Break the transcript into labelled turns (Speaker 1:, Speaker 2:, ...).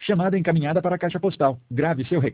Speaker 1: Chamada encaminhada para a caixa postal. Grave seu recado.